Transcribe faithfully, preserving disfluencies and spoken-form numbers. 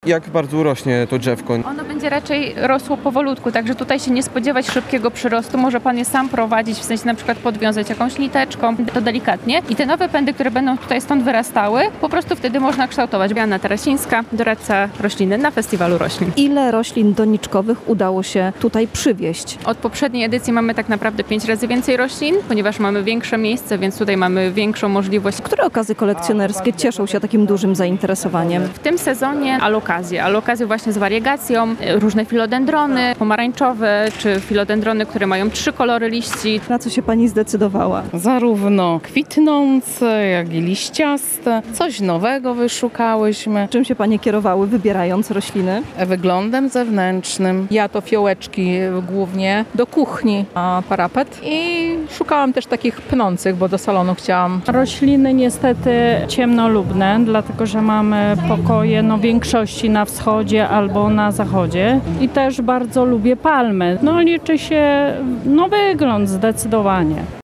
Jak bardzo urośnie to drzewko? Ono będzie raczej rosło powolutku, także tutaj się nie spodziewać szybkiego przyrostu. Może Pan je sam prowadzić, w sensie na przykład podwiązać jakąś niteczką, to delikatnie. I te nowe pędy, które będą tutaj stąd wyrastały, po prostu wtedy można kształtować. Joanna Tarasińska, doradca rośliny na Festiwalu Roślin. Ile roślin doniczkowych udało się tutaj przywieźć? Od poprzedniej edycji mamy tak naprawdę pięć razy więcej roślin, ponieważ mamy większe miejsce, więc tutaj mamy większą możliwość. Które okazy kolekcjonerskie cieszą się takim dużym zainteresowaniem? W tym sezonie alokazje. Alokazje właśnie z wariegacją, różne filodendrony pomarańczowe, czy filodendrony, które mają trzy kolory liści. Na co się Pani zdecydowała? Zarówno kwitnące, jak i liściaste. Coś nowego wyszukałyśmy. Czym się Panie kierowały, wybierając rośliny? Wyglądem zewnętrznym. Ja to fiołeczki głównie do kuchni, a parapet. I szukałam też takich pnących, bo do salonu chciałam. Rośliny niestety ciemnolubne, dlatego że mamy pokoje no, w większości na wschodzie albo na zachodzie. I też bardzo lubię palmy. No liczy się no, wygląd zdecydowanie.